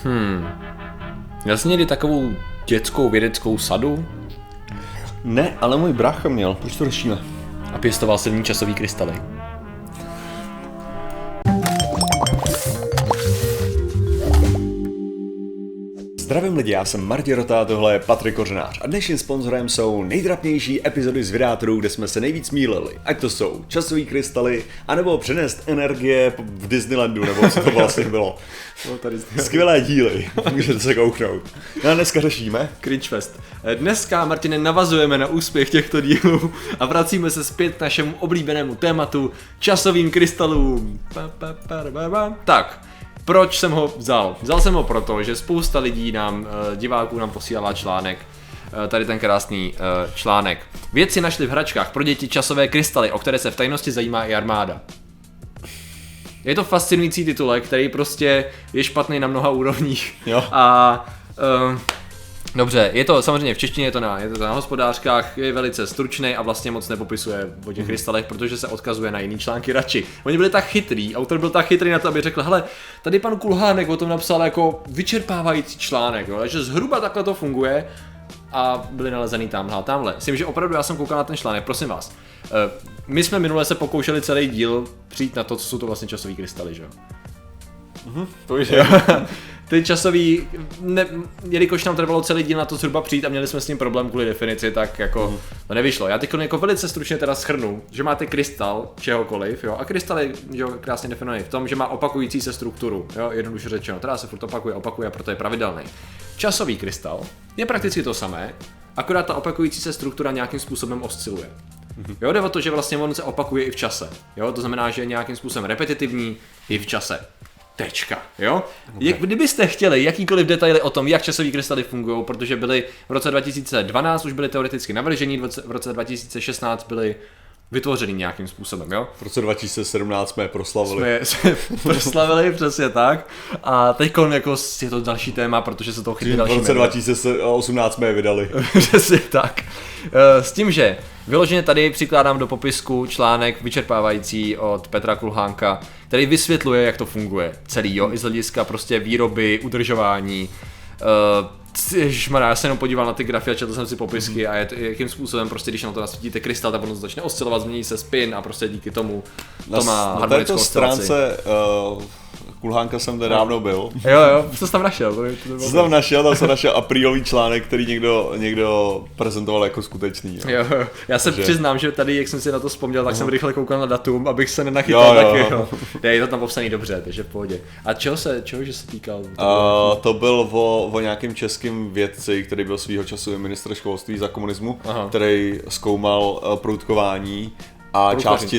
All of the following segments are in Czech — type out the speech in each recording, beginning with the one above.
Já jsi někdy takovou dětskou vědeckou sadu? Ne, ale můj brácha měl, proč to řešíme? A pěstoval se v ní časový krystaly. Zdravím lidi, já jsem Martin Rota, tohle je Patrik Kořenář a dnešním sponzorem jsou nejtrapnější epizody z Videátorů, kde jsme se nejvíc mýlili. Ať to jsou časový krystaly, anebo přenést energie v Disneylandu, nebo co to vlastně bylo. Skvělé díly, můžete se kouknout. No a dneska řešíme Cringefest. Dneska, Martine, navazujeme na úspěch těchto dílů a vracíme se zpět k našemu oblíbenému tématu časovým krystalům. Tak. Proč jsem ho vzal? Vzal jsem ho proto, že spousta lidí diváků nám posílala článek, tady ten krásný článek. Vědci našli v hračkách pro děti časové krystaly, o které se v tajnosti zajímá i armáda. Je to fascinující titulek, který prostě je špatný na mnoha úrovních. Jo. Dobře, je to samozřejmě v češtině, je to na hospodářkách, je velice stručný a vlastně moc nepopisuje o těch krystalech, protože se odkazuje na jiný články radši. Oni byli tak chytrý, autor byl tak chytrý na to, aby řekl, hele, tady pan Kulhánek o tom napsal jako vyčerpávající článek, jo, takže zhruba takhle to funguje a byli nalezený tamhle. Myslím, že opravdu já jsem koukal na ten článek, prosím vás. My jsme minule se pokoušeli celý díl přijít na to, co jsou to vlastně časový krystaly, že jo? Ty časový, jelikož nám trvalo celý díl na to zhruba přijít a měli jsme s tím problém kvůli definici, tak jako to nevyšlo. Já teď jako velice stručně teda shrnu, že máte krystal čehokoliv, jo, a krystal je krásně definovaný v tom, že má opakující se strukturu, jo, jednoduše řečeno, teda se furt opakuje a proto je pravidelný. Časový krystal je prakticky to samé, akorát ta opakující se struktura nějakým způsobem osciluje. Jo, jde o to, že vlastně on se opakuje i v čase, jo, to znamená, že je nějakým způsobem repetitivní i v čase. Tečka, jo? Okay. Kdybyste chtěli jakýkoliv detaily o tom, jak časový krystaly fungují, protože byly v roce 2012 už byly teoreticky navržení, v roce 2016 byly vytvořený nějakým způsobem, jo? V roce 2017 jsme je proslavili. Jsme proslavili, přesně tak. A teďkon jako je to další téma, protože se toho chytí další. V roce 2018 jsme je vydali. Přesně tak. S tím, že vyloženě tady přikládám do popisku článek vyčerpávající od Petra Kulhánka, který vysvětluje, jak to funguje celý, jo, i z hlediska prostě výroby, udržování. Ježišmarja, já se jenom podíval na ty grafy a četl jsem si popisky a jakým způsobem prostě, když na to nasvítíte krystal, tak ono začne oscilovat, změní se spin a prostě díky tomu to má harmonickou oscilaci. Na této stránce Kulhánka jsem tady dávno byl. Jo, co jsi tam našel? Tam jsem našel aprílový článek, který někdo prezentoval jako skutečný. Jo. Já se přiznám, že tady, jak jsem si na to vzpomněl, tak jsem rychle koukal na datum, abych se nenachytal taky. Jo. Je to tam popsaný dobře, takže v pohodě. A čeho se týkal? To byl o nějakém českém vědci, který byl svýho času ministr školství za komunismu, který zkoumal proutkování a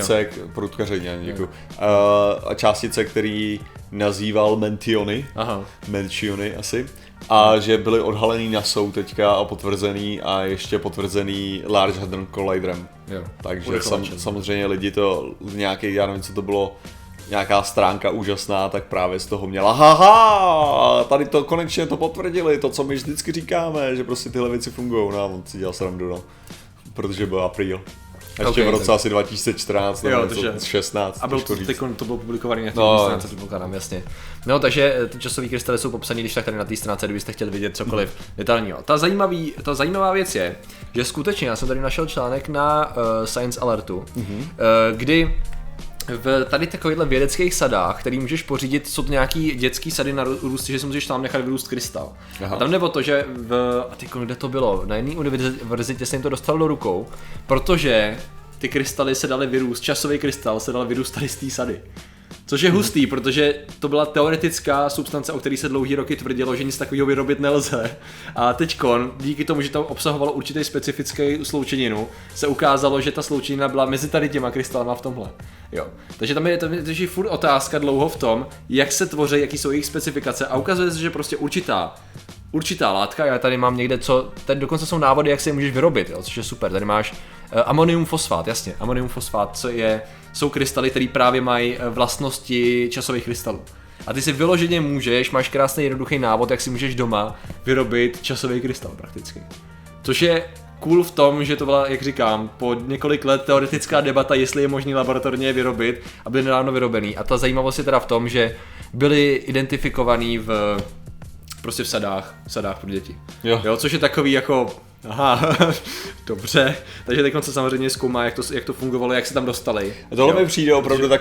částice, který nazýval mentiony asi, a že byly odhalený NASAou teďka a potvrzený Large Hadron Colliderem. Jo. Takže samozřejmě lidi to já nevím, co to bylo, nějaká stránka úžasná, tak právě z toho měla tady to konečně to potvrdili, to, co my vždycky říkáme, že prostě tyhle věci fungujou, no a on si dělal srandu, no, protože byl apríl. Ještě v roce asi 2014 nebo 2016. A to bylo publikovaný na těch stránce, předpokládám, jasně. No, takže ty časový krystaly jsou popsaný, když tak tady na té stránce, kdybyste chtěli vidět cokoliv detailního. Ta zajímavá věc je, že skutečně já jsem tady našel článek na Science Alertu, kdy v tady takovýchhle vědeckých sadách, který můžeš pořídit, jsou to nějaký dětský sady na růst, že si můžeš tam nechat vyrůst krystal. Aha. A tam jde o to, že kde to bylo, na jedné univerzitě se jim to dostalo do rukou, protože ty krystaly se daly vyrůst, časový krystal se dal vyrůst tady z té sady. Což je hustý, protože to byla teoretická substance, o které se dlouhý roky tvrdilo, že nic takového vyrobit nelze. A teďkon, díky tomu, že to obsahovalo určitý specifický sloučeninu, se ukázalo, že ta sloučenina byla mezi tady těma krystalama v tomhle. Jo. Takže tam je furt otázka dlouho v tom, jak se tvoří, jaký jsou jejich specifikace, a ukazuje se, že prostě určitá látka, já tady mám někde dokonce jsou návody, jak se je můžeš vyrobit, jo, což je super. Tady máš amonium fosfát, jasně, amonium fosfát, jsou krystaly, které právě mají vlastnosti časových krystalů. A ty si vyloženě máš krásný jednoduchý návod, jak si můžeš doma vyrobit časový krystal prakticky. Což je cool v tom, že to byla, jak říkám, po několik let teoretická debata, jestli je možný laboratorně vyrobit, a byly nedávno vyrobený. A ta zajímavost je teda v tom, že byly identifikovaný v prostě v sadách pro děti. Jo, což je takový jako, aha, dobře, takže teď se samozřejmě zkoumá, jak to fungovalo, jak se tam dostali. Tohle mi přijde opravdu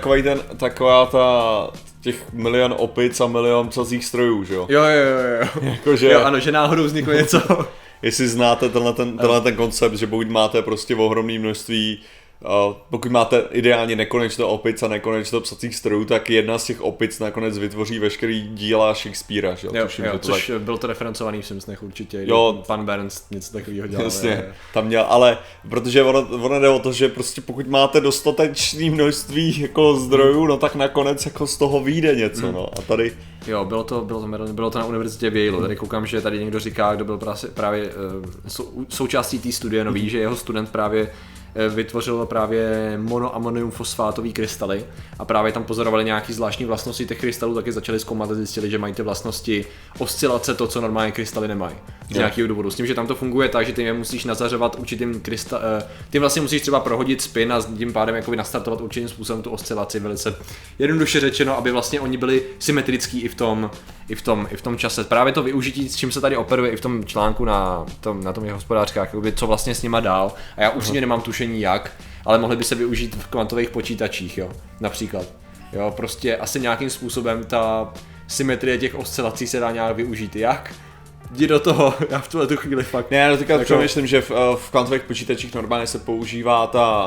těch milion opic a milion psacích strojů, že jo? Jo. Jakože... Jo, ano, že náhodou vzniklo něco. Jestli znáte tenhle ten koncept, že pokud máte prostě ohromné množství, pokud máte ideálně nekonečno opic a nekonečno psacích strojů, tak jedna z těch opic nakonec vytvoří veškerý díla Shakespearea, že jo? Což bylo to referencovaný v Simpsonech určitě, pan Burns něco takového dělal. Jasně, tam měl, ale protože ono jde o to, že prostě pokud máte dostatečné množství jako zdrojů, no tak nakonec jako z toho vyjde něco, no a tady... Jo, bylo to na univerzitě v Yale. Tady koukám, že tady někdo říká, kdo byl právě součástí té studie nový, že jeho student právě vytvořil právě monoamonium fosfátový krystaly a právě tam pozorovali nějaký zvláštní vlastnosti těch krystalů, taky začali zkoumat a zjistili, že mají ty vlastnosti oscilace, to, co normálně krystaly nemají. Z nějakého důvodu. S tím, že tam to funguje tak, že ty je musíš nazařovat určitým ty vlastně musíš třeba prohodit spin a tím pádem jakoby nastartovat určitým způsobem tu oscilaci, velice jednoduše řečeno, aby vlastně oni byli symetrický i v tom čase. Právě to využití, s čím se tady operuje i v tom článku na tom je hospodářkách, jakoby, co vlastně s nima dál. A já upřímně nemám tušení jak, ale mohly by se využít v kvantových počítačích, jo, například. Jo, prostě asi nějakým způsobem ta symetrie těch oscilací se dá nějak využít. Jak? Jdi do toho, já v tuhle chvíli fakt. Ne, já teďka přemýšlím, že v kvantových počítačích normálně se používá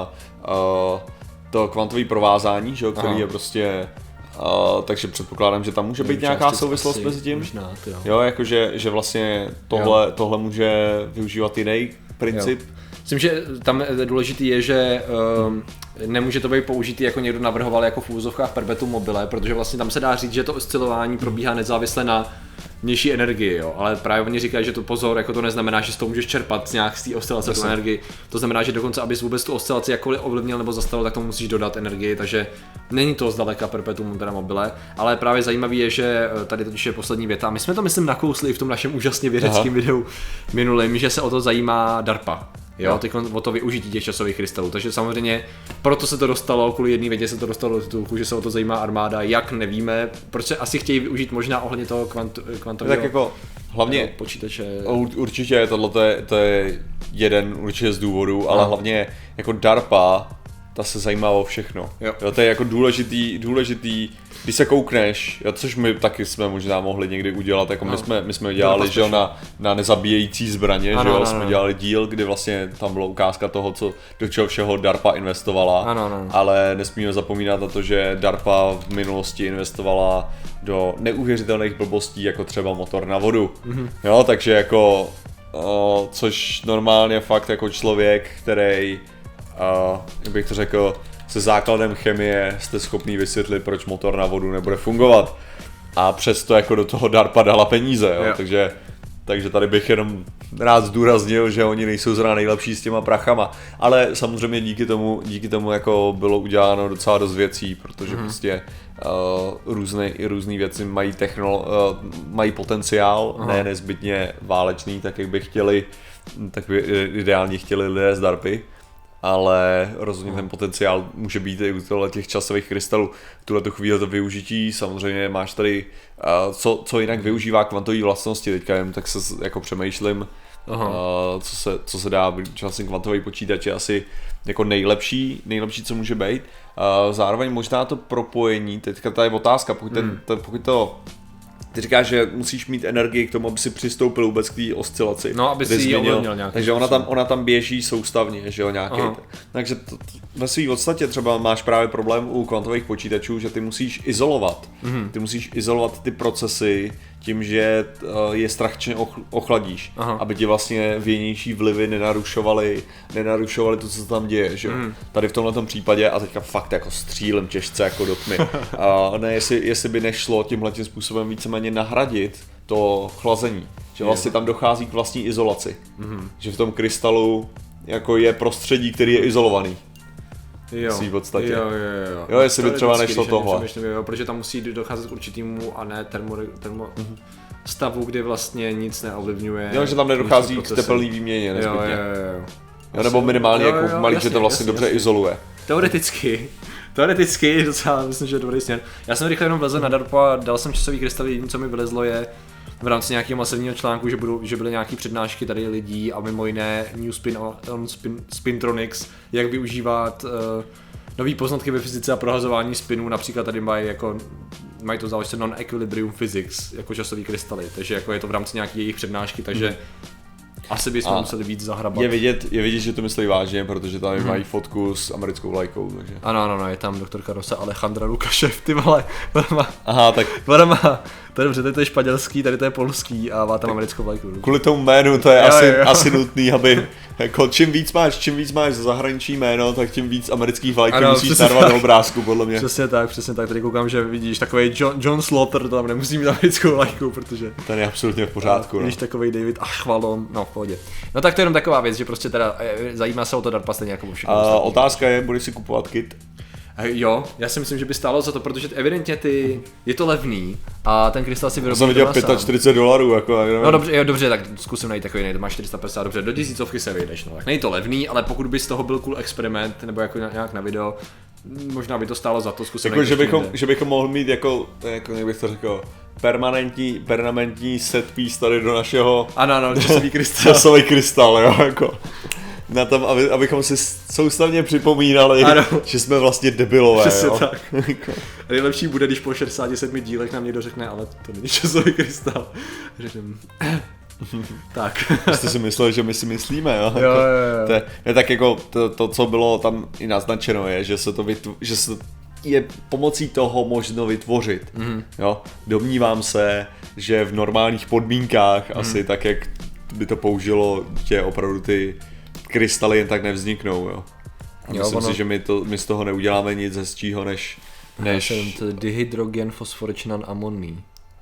to kvantové provázání, že jo, který je prostě... takže předpokládám, že tam může být nějaká souvislost mezi tím. Možná, jo, jakože že vlastně tohle může využívat jiný princip. Jo. Myslím, že tam důležitý je, že nemůže to být použitý, jako někdo navrhoval jako v úvozovkách perpetuum mobile, protože vlastně tam se dá říct, že to oscilování probíhá nezávisle na nižší energii, jo, ale právě oni říkají, že to pozor, jako to neznamená, že z toho můžeš čerpat z té oscilace tu energii. To znamená, že dokonce, abys vůbec tu oscilaci jakkoliv ovlivnil nebo zastavil, tak tomu musíš dodat energii, takže není to zdaleka perpetuum teda mobile, ale právě zajímavý je, že tady totiž je poslední věta. My jsme to myslím nakousli i v tom našem úžasně vědeckém videu minulém, že se o to zajímá DARPA. Jo, teď o to využití těch časových krystalů, takže samozřejmě proto se to dostalo, kvůli jedné větě se to dostalo do titulku, že se o to zajímá armáda, jak nevíme, proč se asi chtějí využít možná ohledně toho kvantového tak jako hlavně počítače. Určitě to je jeden určitě z důvodů, ale hlavně jako DARPA, ta se zajímá o všechno. Jo, to je jako důležitý, když se koukneš, což my taky jsme možná mohli někdy udělat, jako my jsme dělali, že na nezabíjející zbraně, že jo, jsme dělali díl, kdy vlastně tam byla ukázka toho, do čeho všeho DARPA investovala, ale nesmíme zapomínat na to, že DARPA v minulosti investovala do neuvěřitelných blbostí, jako třeba motor na vodu, jo, takže jako, což normálně fakt jako člověk, který, jak bych to řekl, se základem chemie jste schopný vysvětlit, proč motor na vodu nebude fungovat. A přesto jako do toho DARPA dala peníze, jo? Takže tady bych jenom rád zdůraznil, že oni nejsou zrovna nejlepší s těma prachama. Ale samozřejmě díky tomu jako bylo uděláno docela dost věcí, protože prostě různé věci mají potenciál, ne nezbytně válečný, tak jak by chtěli, tak by ideálně chtěli lidé z DARPy. Ale rozhodně ten potenciál může být i u těch časových krystalů. V tuhletu chvíli to využití, samozřejmě máš tady, co jinak využívá kvantové vlastnosti, teďka jen tak se jako přemýšlím, co se dá, vlastně kvantový počítač je asi jako nejlepší, co může být. Zároveň možná to propojení, teďka ta je otázka, pokud to ty říkáš, že musíš mít energii k tomu, aby si přistoupil vůbec k té oscilaci. No, aby si ji ovlivnil nějaký. Takže ona tam běží soustavně, že jo, nějaký. Takže ve své podstatě třeba máš právě problém u kvantových počítačů, že ty musíš izolovat. Ty musíš izolovat ty procesy tím, že je strašně ochladíš, aby ti vlastně vějnější vlivy nenarušovaly to, co se tam děje, že jo. Tady v tomhletom případě, a teďka fakt jako střílem těžce jako do tmy, ne, jestli by nešlo tímhletím způsobem víceméně nahradit to chlazení, že vlastně tam dochází k vlastní izolaci, že v tom krystalu jako je prostředí, který je izolovaný. Jo, v podstatě. Jo, jestli by třeba nešlo tohle. Protože tam musí docházet k určitému a ne stavu, kdy vlastně nic neovlivňuje. Jo, že tam nedochází k tepelné výměně nezbytně. Jo, nebo minimálně jako v malých, že to vlastně dobře izoluje. Teoreticky docela myslím, že je dobrý směr. Já jsem rychle jenom vlezl na DARPA a dal jsem časový krystal, jediné co mi vylezlo je v rámci nějakého masivního článku, že byly nějaké přednášky tady lidí a mimo jiné New Spin on Spintronics, jak využívat nový poznatky ve fyzice a prohazování spinů, například tady mají to záležitost non-equilibrium physics, jako časový krystaly, takže jako je to v rámci nějaké jejich přednášky, takže asi bychom museli víc zahrabat. Je vidět, že to myslí vážně, protože tam mají fotku s americkou vlajkou, takže. Ano, je tam doktorka Rosa Alejandra Lukašev, ty vole. Aha, tak. To je dobře, to je španělský, tady to je polský a má tam americkou vlajku. Kvůli tomu jménu to je asi nutný, aby jako čím víc máš zahraniční jméno, tak tím víc amerických vlajků musíš narvat do obrázku, podle mě. Přesně tak, tady koukám, že vidíš takovej John Slaughter, to tam nemusí mít americkou vlajku, protože ten je absolutně v pořádku. Vidíš takovej David Achvalon, no v pohodě. No tak to je jenom taková věc, že prostě teda zajímá se o to DARPA stejně jako všechno. Otázka je, budeš si kupovat kit? Jo, já si myslím, že by stálo za to, protože evidentně je to levný a ten krystal si vyrobí. Jsem viděl $45 jako. No dobře, tak zkusím najít takový, to máš 450, dobře, do 1000 se vyjdeš, no tak není to levný, ale pokud by z toho byl cool experiment nebo jako nějak na video, možná by to stálo za to, zkusím jako, že bychom mohli mít jako jak bych to řekl, permanentní set piece tady do našeho časový krystal, jo, jako. Na tom, abychom si soustavně připomínali, že jsme vlastně debilové. Přesně tak. Nejlepší bude, když po 67 dílech nám někdo řekne, ale to není časový krystal. Řekneme, tak. Jste si mysleli, že my si myslíme, jo? Jo. To tak jako to, co bylo tam i naznačeno, je, že se je pomocí toho možno vytvořit. Jo? Domnívám se, že v normálních podmínkách asi tak, jak by to použilo, že opravdu ty krystaly jen tak nevzniknou, jo. A myslím si, že my z toho neuděláme nic hezčího, než dihydrogen fosforičnan amonný.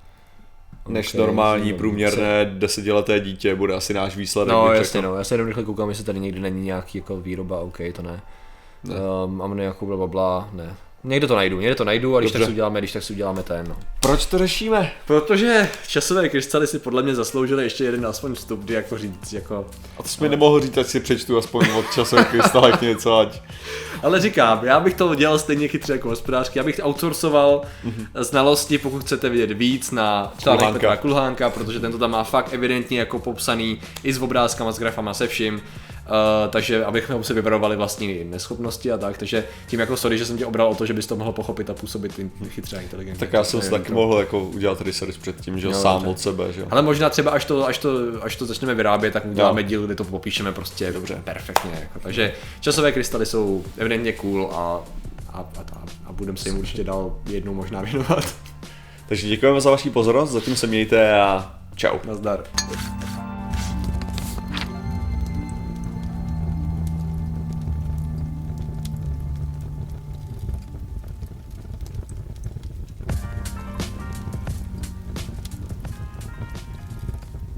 Než normální průměrné 10leté dítě bude asi náš výsledek. No jasně, já se jenom rychle koukám, jestli tady někdy není nějaký jako výroba, OK, to ne. Amoniaku blablabla, ne. Někde to najdu a když tak si uděláme ten. No. Proč to řešíme? Protože časové krystaly si podle mě zasloužily ještě jeden aspoň vstup, kdy jako říct, jako. A to jsi mi nemohl říct, ať si přečtu aspoň od časových krystalek něco, ať. Ale říkám, já bych to dělal stejně chytře jako hospodářky, já bych outsourcoval znalosti, pokud chcete vidět víc na článek Petra Kulhánka, protože tento tam má fakt evidentně jako popsaný i s obrázkama, s grafama, se vším. Takže abychom si vybarovali vlastní neschopnosti a tak, takže tím jako sorry, že jsem tě obral o to, že bys to mohl pochopit a působit chytře a inteligentně. Tak já jsem si taky mohl jako udělat research předtím, že sám od sebe, že. Ale možná třeba až to začneme vyrábět, tak uděláme díl, kde to popíšeme prostě dobře, perfektně. Jako. Takže časové krystaly jsou evidentně cool a budeme se jim určitě dál jednou možná věnovat. Takže děkujeme za vaši pozornost, zatím se mějte a čau. Nazdar.